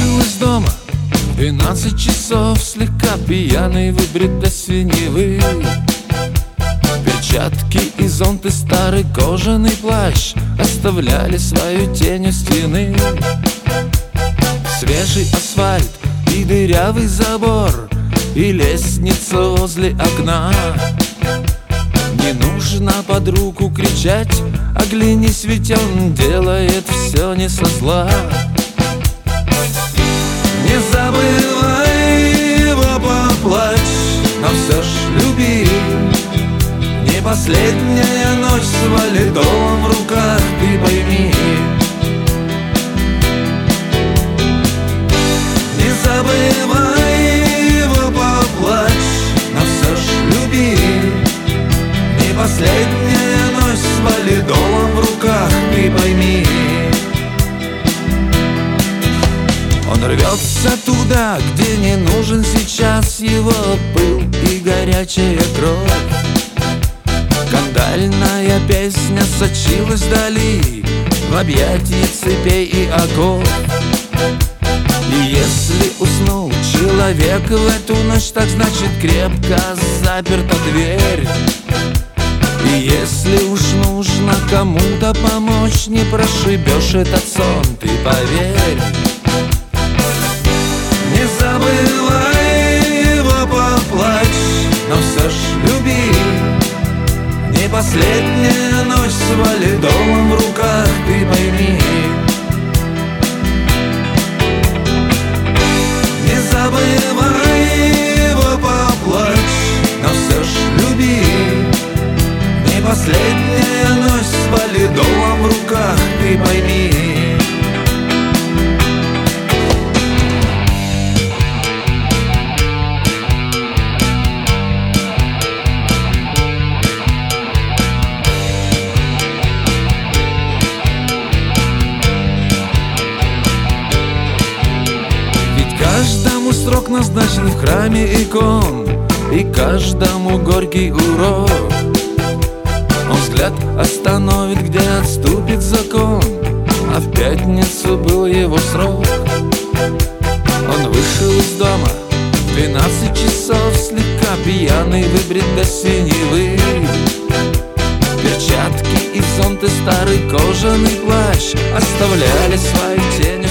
вышел из дома в 12 часов, слегка пьяный, выбрит до синевы. Перчатки и зонт и старый кожаный плащ оставляли свою тень у стены. Свежий асфальт и дырявый забор, и лестница возле окна. Не нужно под руку кричать: оглянись, ведь он делает все не со зла. Не забывай его, поплачь, но все ж люби. Не последняя ночь с валидолом в руках, ты пойми. Не забывай его, поплачь, но все ж люби. Не последняя ночь с валидолом в руках, ты пойми. Он рвется туда, где не нужен сейчас его пыл и горячая кровь. Кандальная песня сочилась вдали, в объятии цепей и оков. И если уснул человек в эту ночь, так значит крепко заперта дверь. И если уж нужно кому-то помочь, не прошибешь этот сон, ты поверь. Не забывай его, поплачь, но все ж люби. Не последняя ночь с валидолом в руках, ты пойми. Не забывай его, поплачь, но все ж люби. Не последняя ночь с валидолом в руках, ты пойми. Каждому срок назначен в храме икон, и каждому горький урок. Он взгляд остановит, где отступит закон, а в пятницу был его срок. Он вышел из дома в 12 часов, слегка пьяный, выбрит до синевы. Перчатки и зонт и старый кожаный плащ оставляли свою тень